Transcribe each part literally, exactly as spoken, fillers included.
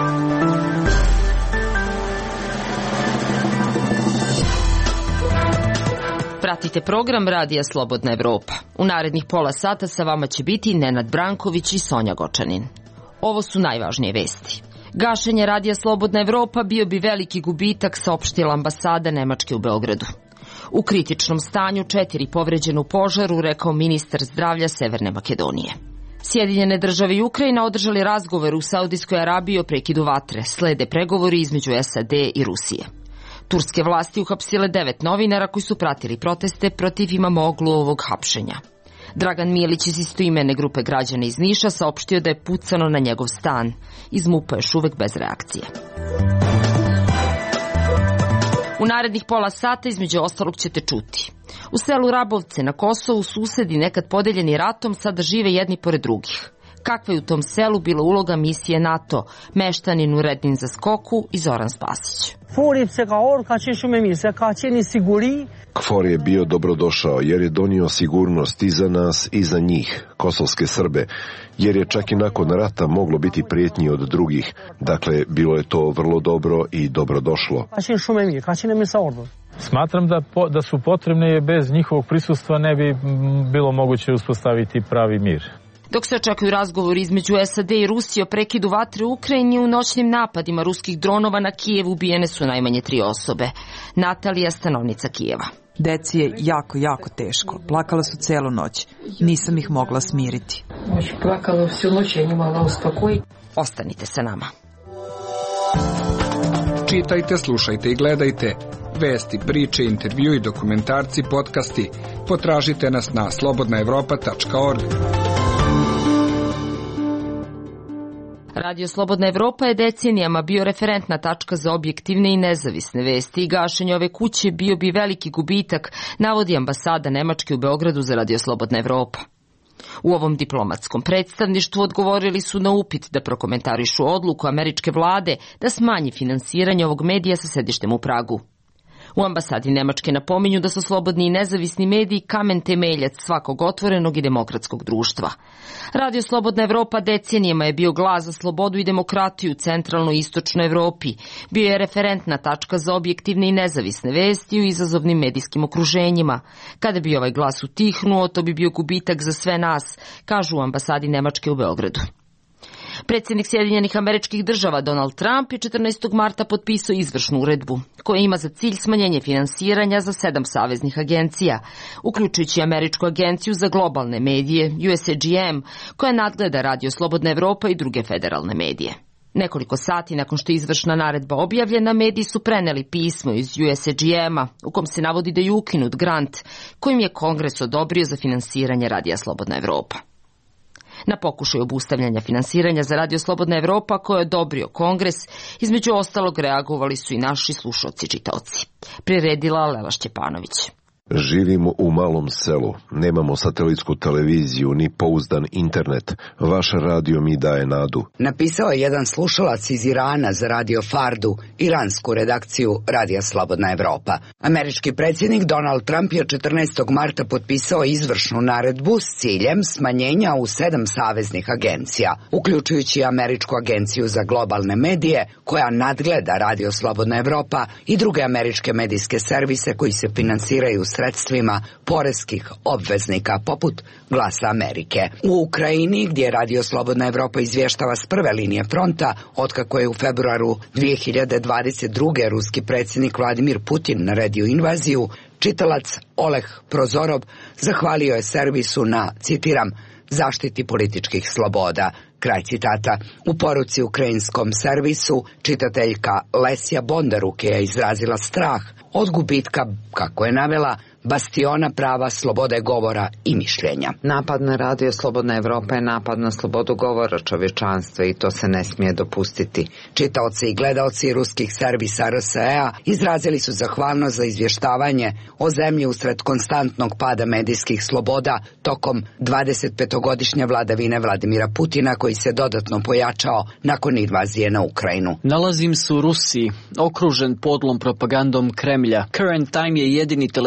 Pratite program Radija Slobodna Evropa. U narednih pola sata sa vama će biti Nenad Branković i Sonja Gočanin. Ovo su najvažnije vesti. Gašenje Radija Slobodna Evropa bio bi veliki gubitak, saopštila ambasada Nemačke u Beogradu. U kritičnom stanju četiri povređena u požaru, rekao ministar zdravlja Severne Makedonije. Sjedinjene države i Ukrajina održali razgovor u Saudijskoj Arabiji o prekidu vatre. Slede pregovori između S A D i Rusije. Turske vlasti uhapsile devet novinara koji su pratili proteste protiv Imamogluovog hapšenja. Dragan Milić iz istoimene grupe građana iz Niša saopštio da je pucano na njegov stan. Iz MUP-a još uvek bez reakcije. U narednih pola sata između ostalog ćete čuti. U selu Rabovce na Kosovu susedi nekad podeljeni ratom sada žive jedni pored drugih. Kakva je u tom selu bila uloga misije NATO, meštanin urednin za Skoku i Zoran Spasić. KFOR je bio dobrodošao jer je donio sigurnost i za nas i za njih, kosovske Srbe, jer je čak i nakon rata moglo biti prijetnji od drugih. Dakle, bilo je to vrlo dobro i dobrodošlo. Smatram da, po, da su potrebne, jer bez njihovog prisustva ne bi bilo moguće uspostaviti pravi mir. Dok se očekuju razgovori između S A D i Rusije o prekidu vatre u Ukrajini, u noćnim napadima ruskih dronova na Kijev ubijene su najmanje tri osobe. Natalija, stanovnica Kijeva. Deci je jako, jako teško. Plakala su celu noć. Nisam ih mogla smiriti. Plakala всю noć, ja не mogla uspokojiti. Ostanite sa nama. Čitajte, slušajte i gledajte. Vesti, priče, intervju i dokumentarci, podcasti. Potražite nas na slobodna evropa tačka org. Radio Slobodna Evropa je decenijama bio referentna tačka za objektivne i nezavisne vesti i gašenje ove kuće bio bi veliki gubitak, navodi ambasada Nemačke u Beogradu za Radio Slobodna Evropa. U ovom diplomatskom predstavništvu odgovorili su na upit da prokomentarišu odluku američke vlade da smanji finansiranje ovog medija sa sedištem u Pragu. U ambasadi Nemačke napominju da su slobodni i nezavisni mediji kamen temeljac svakog otvorenog i demokratskog društva. Radio Slobodna Evropa decenijama je bio glas za slobodu i demokratiju u centralnoj i istočnoj Evropi. Bio je referentna tačka za objektivne i nezavisne vesti u izazovnim medijskim okruženjima. Kada bi ovaj glas utihnuo, to bi bio gubitak za sve nas, kažu u ambasadi Nemačke u Beogradu. Predsjednik Sjedinjenih Američkih Država Donald Trump je četrnaestog marta potpisao izvršnu uredbu koja ima za cilj smanjenje finansiranja za sedam saveznih agencija, uključujući Američku agenciju za globalne medije, U S A G M, koja nadgleda Radio Slobodna Evropa i druge federalne medije. Nekoliko sati nakon što je izvršna naredba objavljena, mediji su preneli pismo iz U S A G M-a u kom se navodi da je ukinut grant kojim je Kongres odobrio za finansiranje Radija Slobodna Evropa. Na pokušaj obustavljanja finansiranja za Radio Slobodna Evropa koje je odobrio Kongres, između ostalog reagovali su i naši slušaoci i čitaoci. Priredila Lela Šćepanović. Živimo u malom selu, nemamo satelitsku televiziju ni pouzdan internet. Vaš radio mi daje nadu. Napisao je jedan slušalac iz Irana za Radio Fardu, iransku redakciju Radija Slobodna Evropa. Američki predsjednik Donald Trump je četrnaestog marta potpisao izvršnu naredbu s ciljem smanjenja u sedam saveznih agencija, uključujući Američku agenciju za globalne medije, koja nadgleda Radio Slobodna Evropa i druge američke medijske servise koji se finansiraju sredstvima poreskih obveznika poput Glasa Amerike. U Ukrajini, gdje Radio Slobodna Evropa izvještava s prve linije fronta, otkako je u februaru dvije hiljade dvadeset druge ruski predsjednik Vladimir Putin naredio invaziju, čitalac Oleg Prozorov zahvalio je servisu na, citiram, zaštiti političkih sloboda. Kraj citata. U poruci ukrajinskom servisu čitateljka Lesja Bondaruk je izrazila strah od gubitka, kako je navela, bastiona prava slobode govora i mišljenja. Napad na Radio Slobodna Evropa je napad na slobodu govora čovječanstva i to se ne smije dopustiti. Čitaoci i gledaoci ruskih servisa R S E-a izrazili su zahvalnost za izvještavanje o zemlji usred konstantnog pada medijskih sloboda tokom dvadesetpetogodišnje vladavine Vladimira Putina, koji se dodatno pojačao nakon invazije na Ukrajinu. Nalazim se u Rusiji, okružen podlom propagandom Kremlja. Current Time je jedini televizijski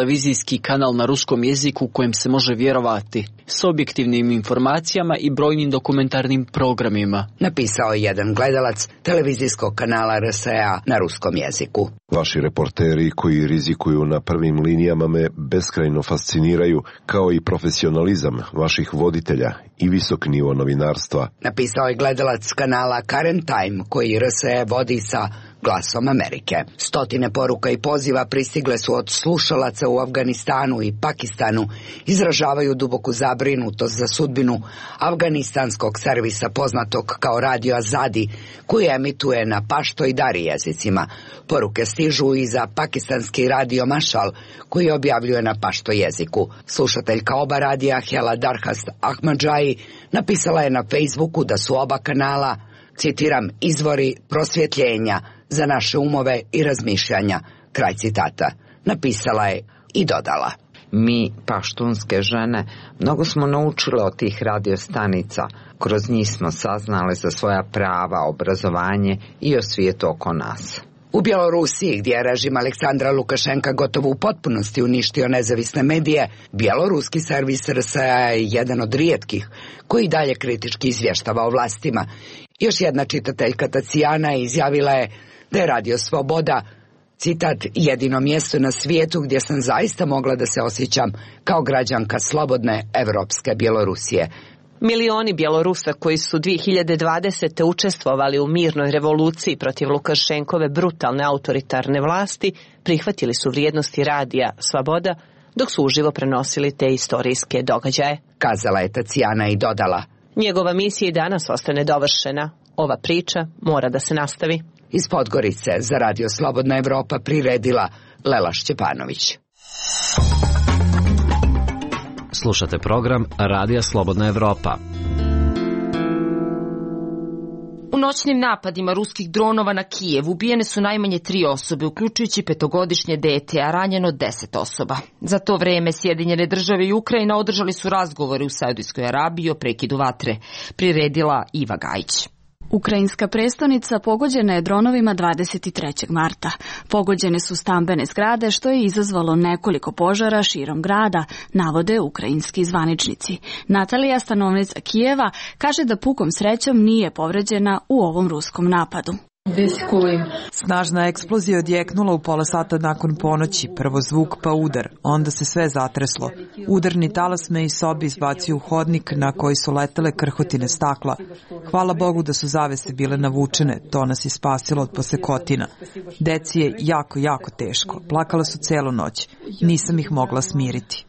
satelitski kanal na ruskom jeziku kojem se može vjerovati, s objektivnim informacijama i brojnim dokumentarnim programima. Napisao je jedan gledalac televizijskog kanala R S A na ruskom jeziku. Vaši reporteri koji rizikuju na prvim linijama me beskrajno fasciniraju, kao i profesionalizam vaših voditelja i visok nivo novinarstva. Napisao je gledalac kanala Current Time koji R S A vodi sa Glasom Amerike. Stotine poruka i poziva pristigle su od slušalaca u Afganistanu i Pakistanu, izražavaju duboku zabrinutost za sudbinu afganistanskog servisa poznatog kao Radio Azadi, koji emituje na pašto i dari jezicima. Poruke stižu i za pakistanski radio Mashal, koji objavljuje na pašto jeziku. Slušateljka oba radija Hela Darhast Ahmadžaji napisala je na Facebooku da su oba kanala, citiram, izvori prosvjetljenja za naše umove i razmišljanja, kraj citata. Napisala je i dodala: Mi, paštunske žene, mnogo smo naučile od tih radiostanica. Kroz njih smo saznali za svoja prava, obrazovanje i o svijetu oko nas. U Bjelorusiji, gdje je režim Aleksandra Lukašenka gotovo u potpunosti uništio nezavisne medije, bjeloruski servis R S A je jedan od rijetkih koji dalje kritički izvještava o vlastima. Još jedna čitateljka Tacijana izjavila je da je Radio Sloboda, citat, jedino mjesto na svijetu gdje sam zaista mogla da se osjećam kao građanka slobodne evropske Bjelorusije. Milioni Bjelorusa koji su dvije hiljade dvadesete učestvovali u mirnoj revoluciji protiv Lukašenkove brutalne autoritarne vlasti prihvatili su vrijednosti radija Sloboda dok su uživo prenosili te istorijske događaje. Kazala je Tacijana i dodala: Njegova misija i danas ostane dovršena. Ova priča mora da se nastavi. Iz Podgorice za Radio Slobodna Evropa priredila Lela Šćepanović. Slušate program Radija Slobodna Evropa. U noćnim napadima ruskih dronova na Kijev ubijene su najmanje tri osobe, uključujući petogodišnje dete, a ranjeno deset osoba. Za to vreme Sjedinjene države i Ukrajina održali su razgovore u Saudijskoj Arabiji o prekidu vatre, priredila Iva Gajić. Ukrajinska prestonica pogođena je dronovima dvadeset trećeg marta. Pogođene su stambene zgrade, što je izazvalo nekoliko požara širom grada, navode ukrajinski zvaničnici. Natalija, stanovnica Kijeva, kaže da pukom srećom nije povređena u ovom ruskom napadu. Snažna eksplozija odjeknula u pola sata nakon ponoći, prvo zvuk pa udar, onda se sve zatreslo. Udarni talas me iz sobi izbacio u hodnik na koji su letele krhotine stakla. Hvala Bogu da su zavese bile navučene, to nas je spasilo od posekotina. Deci je jako, jako teško, plakala su celu noć, nisam ih mogla smiriti.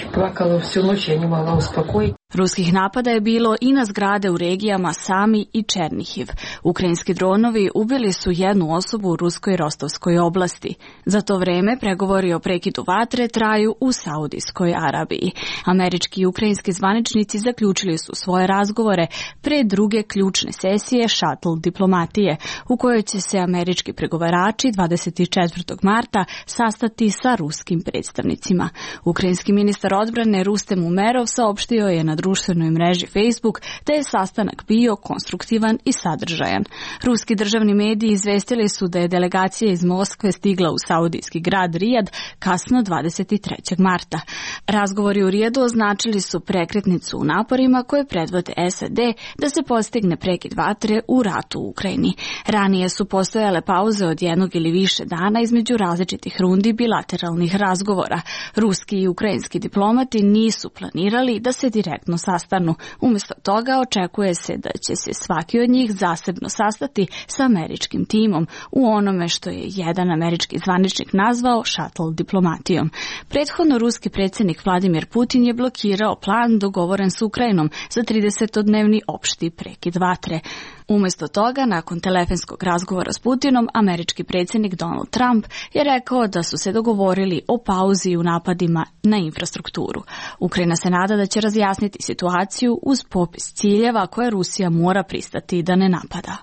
Ruskih napada je bilo i na zgrade u regijama Sami i Černihiv. Ukrajinski dronovi ubili su jednu osobu u ruskoj Rostovskoj oblasti. Za to vreme pregovori o prekidu vatre traju u Saudijskoj Arabiji. Američki i ukrajinski zvaničnici zaključili su svoje razgovore pre druge ključne sesije šatl diplomatije, u kojoj će se američki pregovarači dvadeset četvrtog marta sastati sa ruskim predstavnicima. Ukrajinski ministar odbrane Rustem Umerov saopštio je na društvenoj mreži Facebook da je sastanak bio konstruktivan i sadržajan. Ruski državni mediji izvestili su da je delegacija iz Moskve stigla u saudijski grad Rijad kasno dvadeset trećeg marta. Razgovori u Rijadu označili su prekretnicu u naporima koje predvode S A D da se postigne prekid vatre u ratu u Ukrajini. Ranije su postojale pauze od jednog ili više dana između različitih rundi bilateralnih razgovora. Ruski i ukrajinski diplomati nisu planirali da se direktno sastanu. Umjesto toga očekuje se da će se svaki od njih zasebno sastati sa američkim timom u onome što je jedan američki zvaničnik nazvao šatl diplomatijom. Prethodno ruski predsjednik Vladimir Putin je blokirao plan dogovoren s Ukrajinom za tridesetodnevni opšti prekid vatre. Umjesto toga, nakon telefonskog razgovora s Putinom, američki predsjednik Donald Trump je rekao da su se dogovorili o pauzi u napadima na infrastrukturu. Ukrajina se nada da će razjasniti situaciju uz popis ciljeva koje Rusija mora pristati da ne napada.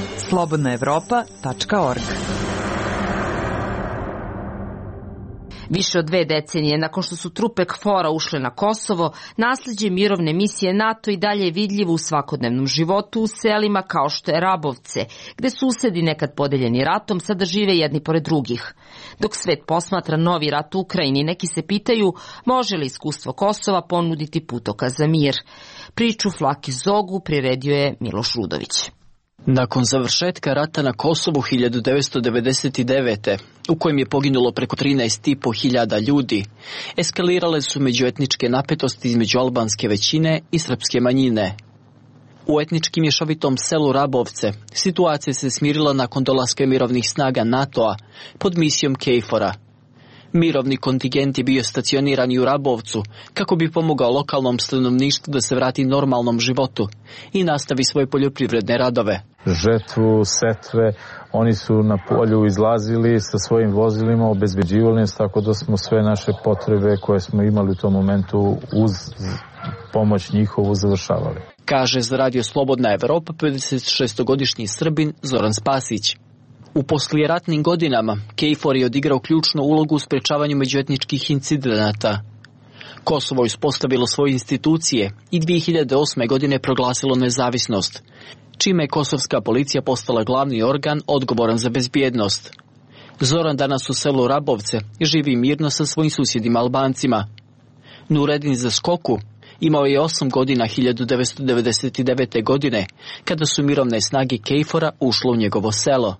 slobodna evropa tačka org Više od dve decenije nakon što su trupe KFOR-a ušle na Kosovo, nasleđe mirovne misije NATO i dalje je vidljivo u svakodnevnom životu u selima kao što je Rabovce, gde susedi nekad podeljeni ratom sada žive jedni pored drugih. Dok svet posmatra novi rat u Ukrajini, neki se pitaju može li iskustvo Kosova ponuditi putokaz za mir. Priču Flaki Zogu priredio je Miloš Rudović. Nakon završetka rata na Kosovu hiljadu devetsto devedeset devete. u kojem je poginulo preko trinaest i po hiljada ljudi, eskalirale su međuetničke napetosti između albanske većine i srpske manjine. U etnički mješovitom selu Rabovce situacija se smirila nakon dolaska mirovnih snaga NATO-a pod misijom KFOR-a. Mirovni kontingent je bio stacioniran i u Rabovcu kako bi pomogao lokalnom stanovništvu da se vrati normalnom životu i nastavi svoje poljoprivredne radove. Žetvu, setve, oni su na polju izlazili sa svojim vozilima, obezbeđivali nas, tako da smo sve naše potrebe koje smo imali u tom momentu uz pomoć njihovu završavali. Kaže za Radio Slobodna Evropa pedeset šestogodišnji Srbin Zoran Spasić. U poslijeratnim godinama KFOR je odigrao ključnu ulogu u sprečavanju međuetničkih incidenata. Kosovo je uspostavilo svoje institucije i dvije hiljade osme. godine proglasilo nezavisnost, čime je kosovska policija postala glavni organ odgovoran za bezbjednost. Zoran danas u selu Rabovce živi mirno sa svojim susjedima Albancima. Nuredin Zaskoku imao je osam godina hiljadu devetsto devedeset devete. godine, kada su mirovne snage KFOR-a ušle u njegovo selo.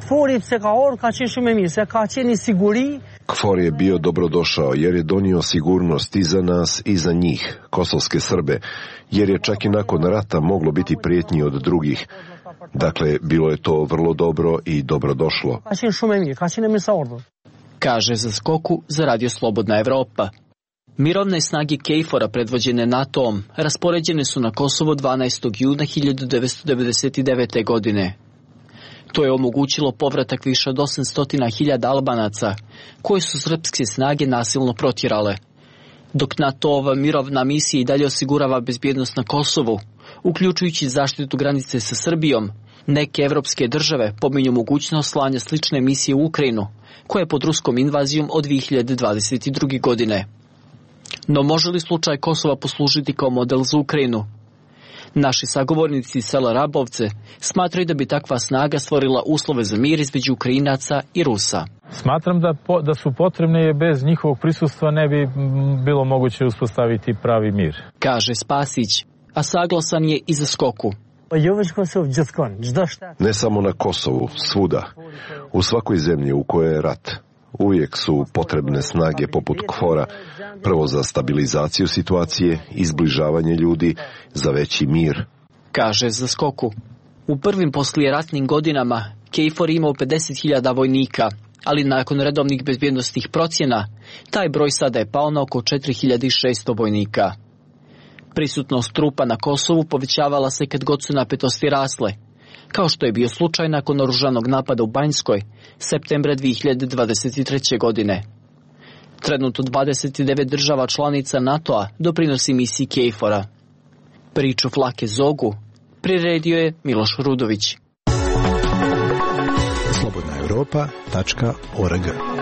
KFOR je bio dobrodošao jer je donio sigurnost i za nas i za njih, kosovske Srbe, jer je čak i nakon rata moglo biti prijetnji od drugih. Dakle, bilo je to vrlo dobro i dobrodošlo. Kaže za Skoku za Radio Slobodna Evropa. Mirovne snage KFOR-a predvođene NATO-om raspoređene su na Kosovo dvanaestog juna hiljadu devetsto devedeset devete. godine. To je omogućilo povratak više od osamsto hiljada Albanaca, koje su srpske snage nasilno protjerale. Dok NATO-ova mirovna misija i dalje osigurava bezbjednost na Kosovu, uključujući zaštitu granice sa Srbijom, neke evropske države pominju mogućnost slanja slične misije u Ukrajinu, koja je pod ruskom invazijom od dvije hiljade dvadeset druge. godine. No može li slučaj Kosova poslužiti kao model za Ukrajinu? Naši sagovornici iz sela Rabovce smatraju da bi takva snaga stvorila uslove za mir između Ukrajinaca i Rusa. Smatram da, po, da su potrebne jer bez njihovog prisustva ne bi bilo moguće uspostaviti pravi mir. Kaže Spasić, a saglasan je i za Skoku. Ne samo na Kosovu, svuda. U svakoj zemlji u kojoj je rat. Uvijek su potrebne snage poput KFOR-a, prvo za stabilizaciju situacije, izbližavanje ljudi, za veći mir. Kaže za Skoku. U prvim poslijeratnim godinama KFOR imao pedeset hiljada vojnika, ali nakon redovnih bezbjednostnih procjena, taj broj sada je pao na oko četiri hiljade šesto vojnika. Prisutnost trupa na Kosovu povećavala se kad god su napetosti rasle, kao što je bio slučaj nakon oružanog napada u Banjskoj, septembra dvije hiljade dvadeset treće. godine. Trenutno dvadeset devet država članica NATO-a doprinosi misiji KFOR-a. Priču Flake Zogu priredio je Miloš Rudović. slobodna evropa tačka org.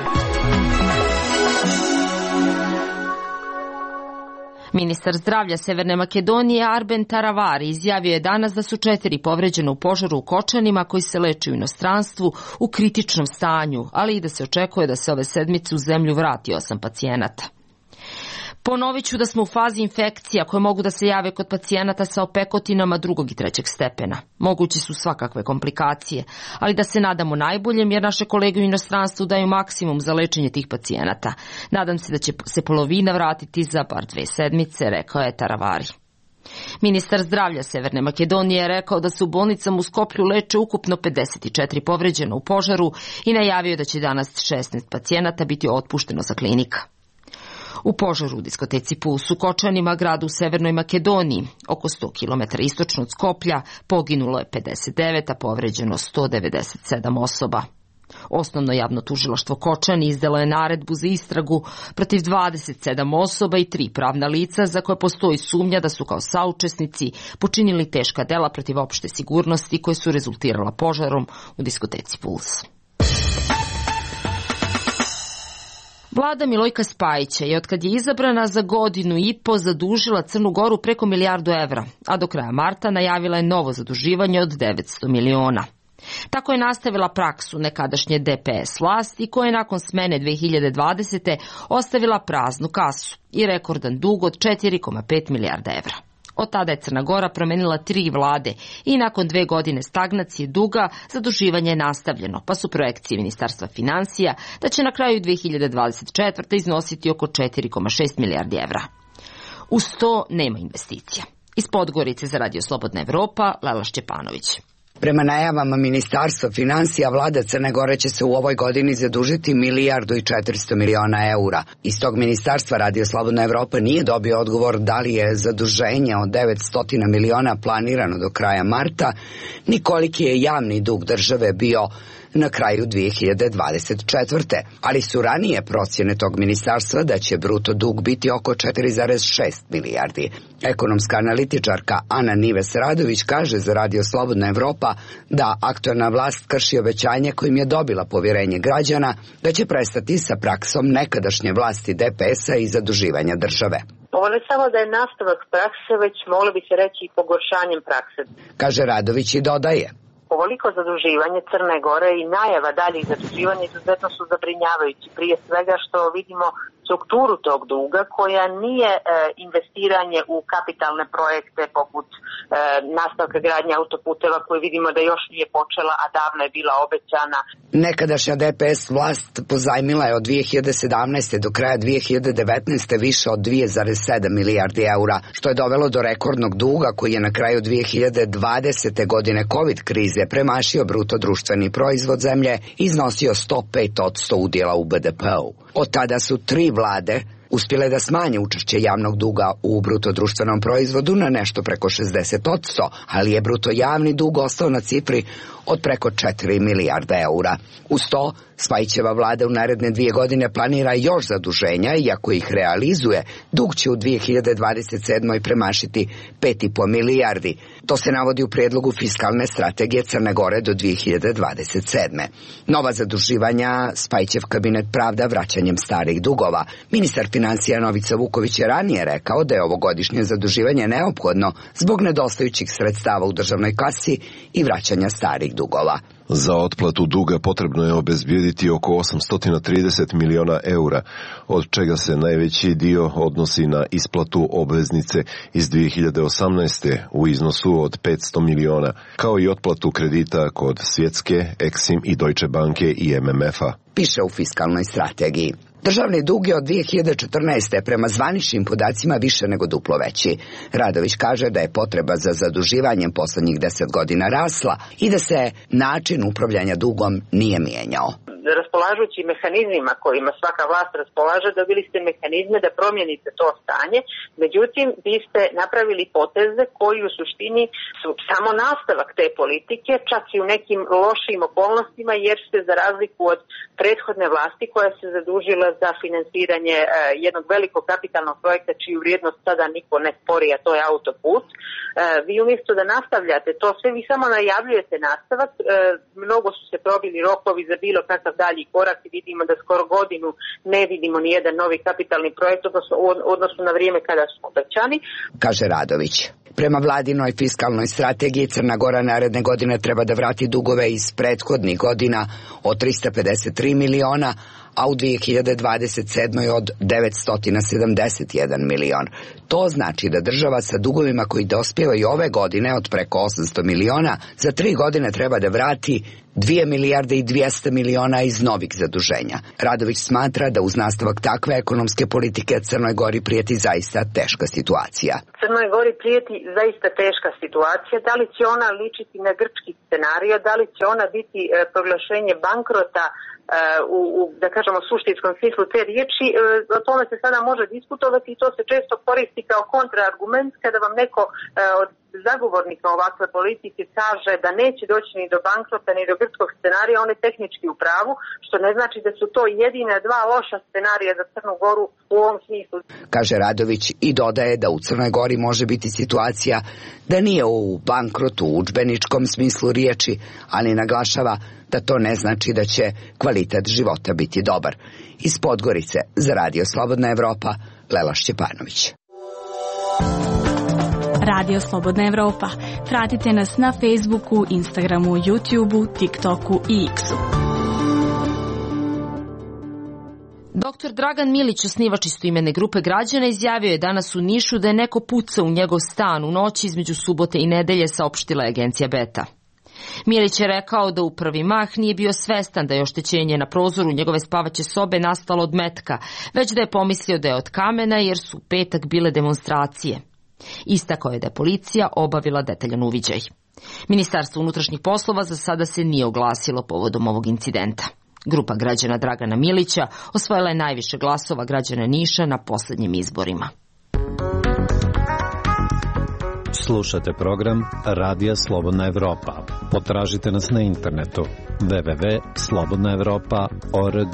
Ministar zdravlja Severne Makedonije Arben Taravari izjavio je danas da su četiri povređena u požaru u Kočanima koji se leče u inostranstvu u kritičnom stanju, ali i da se očekuje da se ove sedmice u zemlju vrati osam pacijenata. Ponovit ću da smo u fazi infekcija koje mogu da se jave kod pacijenata sa opekotinama drugog i trećeg stepena. Mogući su svakakve komplikacije, ali da se nadamo najboljem jer naše kolege u inostranstvu daju maksimum za lečenje tih pacijenata. Nadam se da će se polovina vratiti za bar dve sedmice, rekao je Taravari. Ministar zdravlja Severne Makedonije je rekao da se u bolnicama u Skoplju leče ukupno pedeset četiri povređena u požaru i najavio da će danas šesnaest pacijenata biti otpušteno sa klinika. U požaru u diskoteci Puls u Kočanima, gradu u Severnoj Makedoniji, oko sto kilometara istočno od Skoplja, poginulo je pedeset devet, a povređeno sto devedeset sedam osoba. Osnovno javno tužilaštvo Kočani izdalo je naredbu za istragu protiv dvadeset sedam osoba i tri pravna lica za koje postoji sumnja da su kao saučesnici počinili teška dela protiv opšte sigurnosti koje su rezultirala požarom u diskoteci Puls. Vlada Milojka Spajića je otkad je izabrana za godinu i po zadužila Crnu Goru preko milijardu evra, a do kraja marta najavila je novo zaduživanje od devetsto miliona. Tako je nastavila praksu nekadašnje D P S vlasti koja je nakon smene dve hiljade dvadesete. ostavila praznu kasu i rekordan dug od četiri zarez pet milijarda evra. Od tada je Crna Gora promenila tri vlade i nakon dve godine stagnacije duga zaduživanje je nastavljeno, pa su projekcije Ministarstva finansija da će na kraju dve hiljade dvadeset četvrte. iznositi oko četiri zarez šest milijardi evra. Uz to nema investicija. Iz Podgorice za Radio Slobodna Evropa, Lela Šćepanović. Prema najavama Ministarstva finansija, vlada Crne Gore će se u ovoj godini zadužiti milijardu i četiristo miliona eura. Iz tog ministarstva Radio Slobodna Evropa nije dobio odgovor da li je zaduženje od devetsto miliona planirano do kraja marta, ni koliki je javni dug države bio na kraju dve hiljade dvadeset četvrte. Ali su ranije procjene tog ministarstva da će bruto dug biti oko četiri zarez šest milijardi. Ekonomska analitičarka Ana Nives Radović kaže za Radio Slobodna Evropa da aktuelna vlast krši obećanje kojim je dobila povjerenje građana da će prestati sa praksom nekadašnje vlasti D P S-a i zaduživanja države. Ovo ne samo da je nastavak prakse, već moglo bi se reći i pogoršanjem prakse. Kaže Radović i dodaje. Ovoliko zaduživanje Crne Gore i najava daljih zaduživanja izuzetno su zabrinjavajući. Prije svega što vidimo strukturu tog duga koja nije e, investiranje u kapitalne projekte poput e, nastavka gradnje autoputeva koje vidimo da još nije počela, a davno je bila obećana. Nekadašnja D P S vlast pozajmila je od dve hiljade sedamnaeste. do kraja dve hiljade devetnaeste. više od dve zarez sedam milijardi eura, što je dovelo do rekordnog duga koji je na kraju dve hiljade dvadesete. godine COVID krize premašio bruto društveni proizvod zemlje i iznosio sto pet posto udjela u B D P-u. Od tada su tri vlade uspjele da smanje učešće javnog duga u bruto društvenom proizvodu na nešto preko šezdeset posto, ali je bruto javni dug ostao na cifri od preko četiri milijarde eura. Uz to, Spajićeva vlada u naredne dvije godine planira još zaduženja, iako ih realizuje, dug će u dve hiljade dvadeset sedmoj. premašiti pet zarez pet milijardi. To se navodi u prijedlogu fiskalne strategije Crne Gore do dve hiljade dvadeset sedme. Nova zaduživanja Spajićev kabinet pravda vraćanjem starih dugova. Ministar financija Novica Vuković je ranije rekao da je ovogodišnje zaduživanje neophodno zbog nedostajućih sredstava u državnoj kasi i vraćanja starih dugova. Za otplatu duga potrebno je obezbijediti oko osamsto trideset miliona eura, od čega se najveći dio odnosi na isplatu obveznice iz dve hiljade osamnaeste. u iznosu od petsto miliona, kao i otplatu kredita kod Svjetske, Exim i Deutsche Banke i M M F-a. Piše u fiskalnoj strategiji. Državni dug je od dve hiljade četrnaeste. prema zvaničnim podacima više nego duplo veći. Radović kaže da je potreba za zaduživanjem poslednjih deset godina rasla i da se način upravljanja dugom nije mijenjao. Raspolažući mehanizmima kojima svaka vlast raspolaže, dobili ste mehanizme da promijenite to stanje, međutim vi ste napravili poteze koji u suštini su samo nastavak te politike, čak i u nekim lošim okolnostima, jer ste za razliku od prethodne vlasti koja se zadužila za finansiranje eh, jednog velikog kapitalnog projekta čiju vrijednost sada niko ne spori, a to je autoput. Eh, vi umjesto da nastavljate to sve, vi samo najavljujete nastavak, eh, mnogo su se probili rokovi za bilo kakav dalji korak i vidimo da skoro godinu ne vidimo ni jedan novi kapitalni projekt odnosno na vrijeme kada su obećani. Kaže Radović. Prema vladinoj fiskalnoj strategiji Crna Gora naredne godine treba da vrati dugove iz prethodnih godina od trista pedeset tri miliona, a u dve hiljade dvadeset sedmoj. od devetsto sedamdeset jedan milion. To znači da država sa dugovima koji dospijevaju ove godine od preko osamsto miliona za tri godine treba da vrati dvije milijarde i dvjesto miliona iz novih zaduženja. Radović smatra da uz nastavak takve ekonomske politike Crnoj Gori prijeti zaista teška situacija. Crnoj Gori prijeti zaista teška situacija. Da li će ona ličiti na grčki scenario, da li će ona biti e, proglašenje bankrota u, u, da kažemo, suštinskom smislu te riječi, o tome se sada može diskutovati i to se često koristi kao kontraargument kada vam neko od zagovornika ovakve politike kaže da neće doći ni do bankrota ni do grčkog scenarija, on je tehnički u pravu, što ne znači da su to jedina dva loša scenarija za Crnu Goru u ovom smislu. Kaže Radović i dodaje da u Crnoj Gori može biti situacija da nije u bankrotu u udžbeničkom smislu riječi, ali naglašava da to ne znači da će kvalitet života biti dobar. Iz Podgorice za Radio Slobodna Evropa, Lela Šćepanović. Radio Slobodna Evropa. Pratite nas na Facebooku, Instagramu, YouTubeu, TikToku i X-u. Doktor Dragan Milić, osnivač istoimene grupe građana, izjavio je danas u Nišu da je neko pucao u njegov stan u noći između subote i nedelje, saopštila je agencija Beta. Milić je rekao da u prvi mah nije bio svestan da je oštećenje na prozoru njegove spavaće sobe nastalo od metka, već da je pomislio da je od kamena jer su u petak bile demonstracije. Istakao je da je policija obavila detaljan uviđaj. Ministarstvo unutrašnjih poslova za sada se nije oglasilo povodom ovog incidenta. Grupa građana Dragana Milića osvojila je najviše glasova građana Niša na poslednjim izborima. Slušate program Radija Slobodna Evropa. Potražite nas na internetu w w w tačka slobodna evropa tačka org.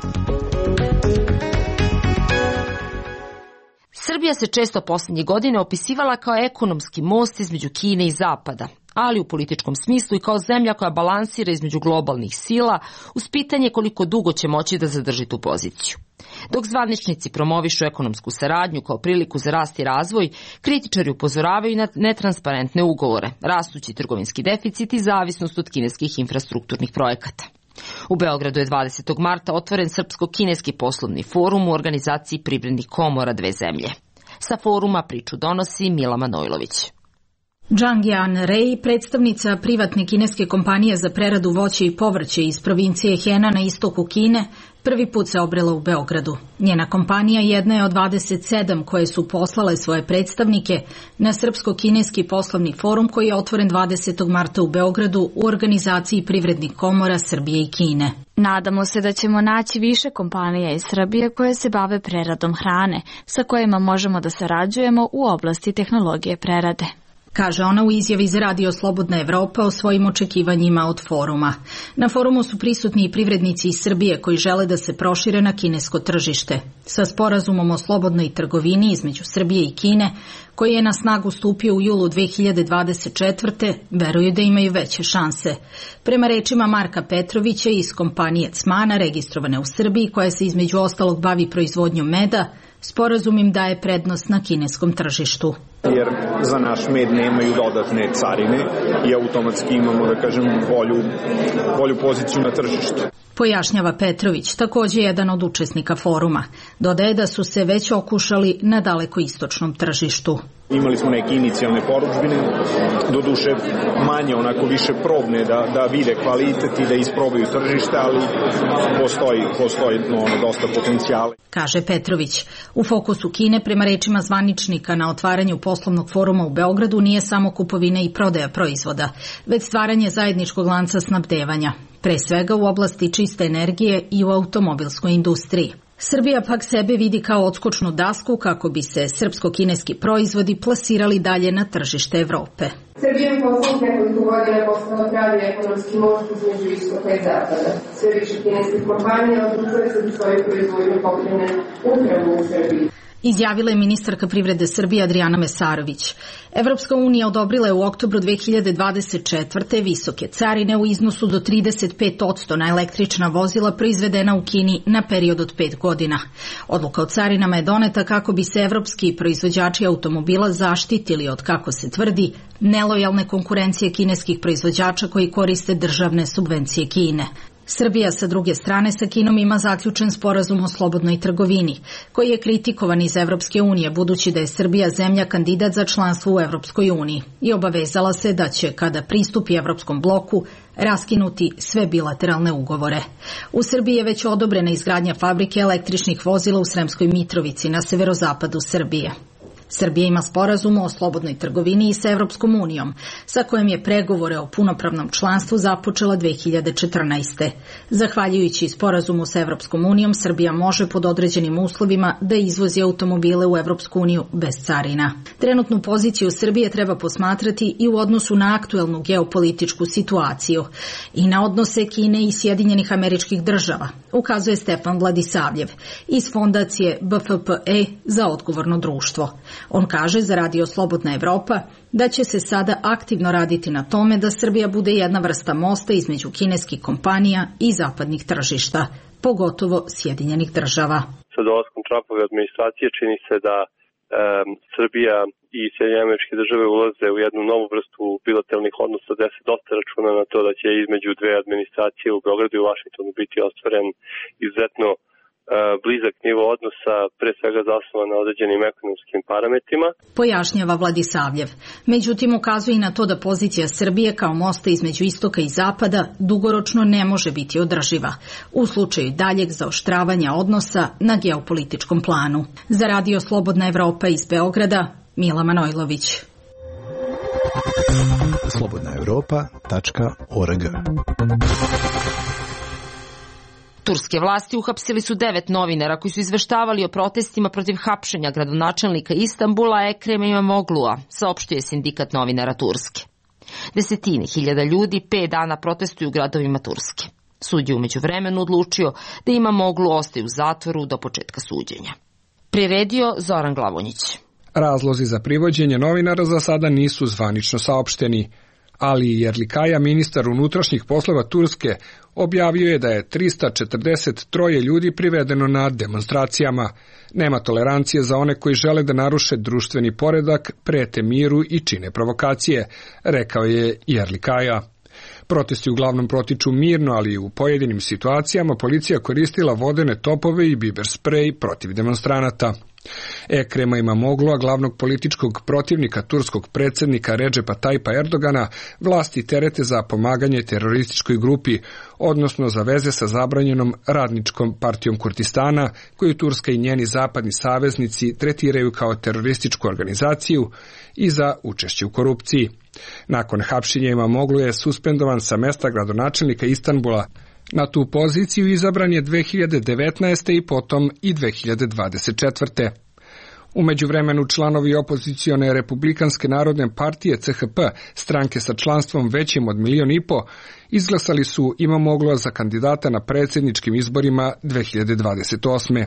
Srbija se često posljednjih godina opisivala kao ekonomski most između Kine i Zapada, ali u političkom smislu i kao zemlja koja balansira između globalnih sila uz pitanje koliko dugo će moći da zadrži tu poziciju. Dok zvaničnici promovišu ekonomsku saradnju kao priliku za rast i razvoj, kritičari upozoravaju na netransparentne ugovore, rastući trgovinski deficit i zavisnost od kineskih infrastrukturnih projekata. U Beogradu je dvadesetog marta otvoren Srpsko-kineski poslovni forum u organizaciji privrednih komora dve zemlje. Sa foruma priču donosi Mila Manojlović. Zhang Yan Rei, predstavnica privatne kineske kompanije za preradu voća i povrće iz provincije Henan na istoku Kine, prvi put se obrela u Beogradu. Njena kompanija jedna je od dvadeset sedam koje su poslale svoje predstavnike na Srpsko-kineski poslovni forum koji je otvoren dvadesetog marta u Beogradu u organizaciji privrednih komora Srbije i Kine. Nadamo se da ćemo naći više kompanija iz Srbije koje se bave preradom hrane, sa kojima možemo da sarađujemo u oblasti tehnologije prerade, kaže ona u izjavi za Radio Slobodna Evropa o svojim očekivanjima od foruma. Na forumu su prisutni i privrednici iz Srbije koji žele da se prošire na kinesko tržište. Sa sporazumom o slobodnoj trgovini između Srbije i Kine, koji je na snagu stupio u julu dve hiljade dvadeset četvrte. veruju da imaju veće šanse. Prema rečima Marka Petrovića iz kompanije Cmana, registrovane u Srbiji, koja se između ostalog bavi proizvodnjom meda, sporazum im daje prednost na kineskom tržištu. Jer za naš med nemaju dodatne carine i automatski imamo, da kažem, bolju, bolju poziciju na tržištu. Pojašnjava Petrović, također jedan od učesnika foruma. Dodaje da su se već okušali na daleko istočnom tržištu. Imali smo neke inicijalne porudžbine, do duše manje, onako više probne, da, da vide kvalitet i da isprobaju tržište, ali postoji, postoji ono, dosta potencijala. Kaže Petrović. U fokusu Kine, prema rečima zvaničnika na otvaranju poslovnog foruma u Beogradu, nije samo kupovina i prodaja proizvoda, već stvaranje zajedničkog lanca snabdevanja, pre svega u oblasti čiste energije i u automobilskoj industriji. Srbija pak sebe vidi kao odskočnu dasku kako bi se srpsko-kineski proizvodi plasirali dalje na tržište Evrope. Srbija je poslednjih nekoliko godina postala pravi ekonomski most između istoka i zapada. Sve više kineskih kompanija odlučuje se da svoju proizvodnju pokrene upravo u Srbiji. Izjavila je ministarka privrede Srbije Adrijana Mesarović. Evropska unija odobrila je u oktobru dve hiljade dvadeset četvrte visoke carine u iznosu do trideset pet posto na električna vozila proizvedena u Kini na period od pet godina. Odluka o carinama je doneta kako bi se evropski proizvođači automobila zaštitili od, kako se tvrdi, nelojalne konkurencije kineskih proizvođača koji koriste državne subvencije Kine. Srbija sa druge strane sa Kinom ima zaključen sporazum o slobodnoj trgovini, koji je kritikovan iz Evropske unije budući da je Srbija zemlja kandidat za članstvo u Evropskoj uniji i obavezala se da će, kada pristupi Evropskom bloku, raskinuti sve bilateralne ugovore. U Srbiji je već odobrena izgradnja fabrike električnih vozila u Sremskoj Mitrovici na severozapadu Srbije. Srbija ima sporazum o slobodnoj trgovini i sa Evropskom unijom, sa kojim je pregovore o punopravnom članstvu započela dve hiljade četrnaeste. Zahvaljujući sporazumu sa Evropskom unijom, Srbija može pod određenim uslovima da izvozi automobile u Evropsku uniju bez carina. Trenutnu poziciju Srbije treba posmatrati i u odnosu na aktuelnu geopolitičku situaciju i na odnose Kine i Sjedinjenih Američkih Država, ukazuje Stefan Vladisavljev iz fondacije B F P E za odgovorno društvo. On kaže za Radio Slobodna Evropa da će se sada aktivno raditi na tome da Srbija bude jedna vrsta mosta između kineskih kompanija i zapadnih tržišta, pogotovo Sjedinjenih Država. Sa dolaskom Trumpove administracije čini se da um, Srbija i Sjedinjene Američke Države ulaze u jednu novu vrstu bilateralnih odnosa, da se dosta računa na to da će između dve administracije u Beogradu i Vašingtonu biti ostvaren izuzetno blizak nivo odnosa, pre svega zasnovan na određenim ekonomskim parametrima. Pojašnjava Vladisavljev. Međutim, ukazuje i na to da pozicija Srbije kao mosta između istoka i zapada dugoročno ne može biti održiva u slučaju daljeg zaoštravanja odnosa na geopolitičkom planu. Za Radio Slobodna Evropa iz Beograda, Mila Manojlović. slobodna evropa tačka org. Turske vlasti uhapsili su devet novinara koji su izveštavali o protestima protiv hapšenja gradonačelnika Istanbula Ekrema İmamoğlu'a, saopštio sindikat novinara Turske. Desetine hiljada ljudi pet dana protestuju u gradovima Turske. Sud je umeđu vremenu odlučio da İmamoğlu ostaje u zatvoru do početka suđenja. Priredio Zoran Glavonjić. Razlozi za privođenje novinara za sada nisu zvanično saopšteni. Ali Yerlikaja, ministar unutrašnjih poslova Turske, objavio je da je trista četrdeset tri ljudi privedeno na demonstracijama. Nema tolerancije za one koji žele da naruše društveni poredak, prete miru i čine provokacije, rekao je Yerlikaja. Protesti uglavnom protiču mirno, ali u pojedinim situacijama policija koristila vodene topove i biber sprej protiv demonstranata. Ekrema İmamoğlu'a, glavnog političkog protivnika turskog predsjednika Redžepa Tajpa Erdogana, vlasti terete za pomaganje terorističkoj grupi, odnosno za veze sa zabranjenom radničkom partijom Kurdistana, koju Turska i njeni zapadni saveznici tretiraju kao terorističku organizaciju, i za učešće u korupciji. Nakon hapšenja İmamoğlu je suspendovan sa mesta gradonačelnika Istanbula. Na tu poziciju izabran je dve hiljade devetnaeste. i potom i dve hiljade dvadeset četvrte. U međuvremenu članovi opozicione Republikanske narodne partije C H P, stranke sa članstvom većim od milion i po, izglasali su İmamoğlu'a za kandidata na predsjedničkim izborima dve hiljade dvadeset osme.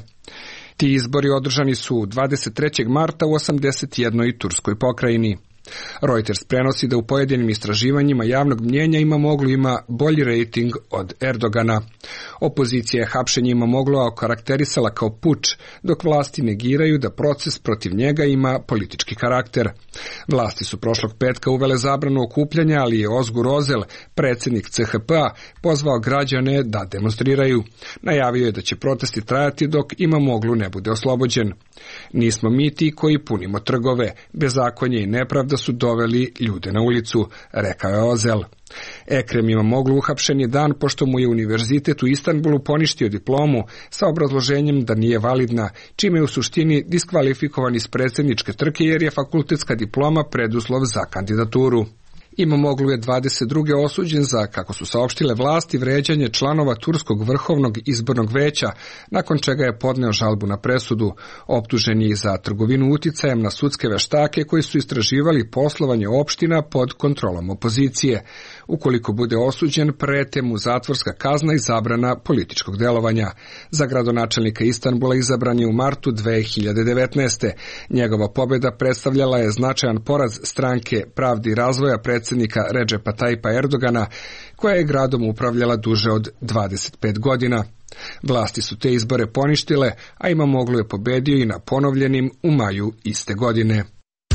Ti izbori održani su dvadeset trećeg marta u osamdeset jednoj turskoj pokrajini. Reuters prenosi da u pojedinim istraživanjima javnog mnjenja İmamoğlu ima bolji rejting od Erdogana. Opozicija je hapšenje İmamoğlu'a okarakterisala kao puč, dok vlasti negiraju da proces protiv njega ima politički karakter. Vlasti su prošlog petka uvele zabranu okupljanja, ali je Ozgur Ozel, predsjednik C H P-a, pozvao građane da demonstriraju. Najavio je da će protesti trajati dok İmamoğlu ne bude oslobođen. Nismo mi ti koji punimo trgove, bezakonje i nepravda su doveli ljude na ulicu, rekao je Ozel. Ekrem İmamoğlu uhapšen je dan pošto mu je univerzitet u Istanbulu poništio diplomu sa obrazloženjem da nije validna, čime je u suštini diskvalifikovan iz predsjedničke trke jer je fakultetska diploma preduslov za kandidaturu. İmamoğlu je dvadeset druge osuđen za, kako su saopštile vlasti, vređanje članova Turskog vrhovnog izbornog veća, nakon čega je podneo žalbu na presudu. Optužen je za trgovinu uticajem na sudske veštake koji su istraživali poslovanje opština pod kontrolom opozicije. Ukoliko bude osuđen, prete mu zatvorska kazna i zabrana političkog delovanja. Za gradonačelnika Istanbula izabran je u martu dve hiljade devetnaeste. Njegova pobjeda predstavljala je značajan poraz stranke Pravde i razvoja predsjednika Redžepa Tajpa Erdogana, koja je gradom upravljala duže od dvadeset pet godina. Vlasti su te izbore poništile, a İmamoğlu je pobedio i na ponovljenim u maju iste godine.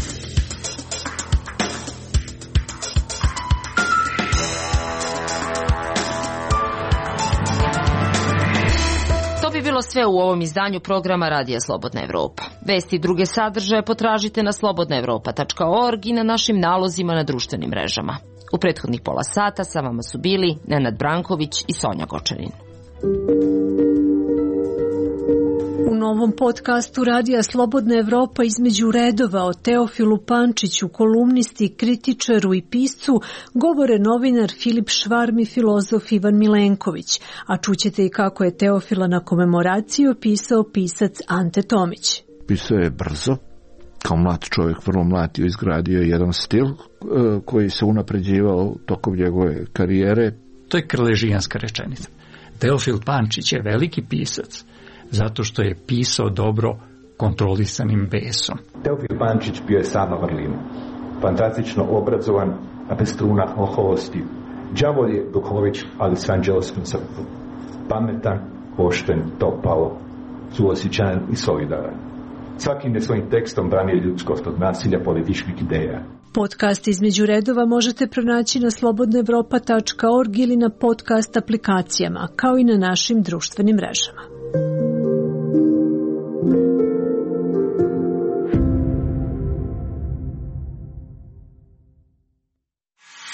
Bilo sve u ovom izdanju programa Radija Slobodna Evropa. Vesti i druge sadržaje potražite na slobodna evropa tačka org i na našim nalozima na društvenim mrežama. U prethodnih pola sata sa vama su bili Nenad Branković i Sonja Gočarin. U novom podcastu Radija Slobodna Evropa između redova o Teofilu Pančiću, kolumnisti, kritičaru i piscu, govore novinar Filip Švarm i filozof Ivan Milenković, a čućete i kako je Teofila na komemoraciji opisao pisac Ante Tomić. Pisao je brzo, kao mlad čovjek, vrlo mlad, je izgradio jedan stil koji se unapređivao tokom njegove karijere. To je krležijanska rečenica. Teofil Pančić je veliki pisac zato što je pisao dobro kontrolisanim besom. Teofil Pančić bio je sama vrlina. Fantastično obrazovan, a bez truna oholosti. Đavolj je duhović, ali s anđelskom srcem. Pametan, pošten, topao, suosjećajan i solidaran. Svakim je svojim tekstom branio ljudskost od nasilja političkih ideja. Podcast između redova možete pronaći na slobodna evropa tačka org ili na podcast aplikacijama, kao i na našim društvenim mrežama.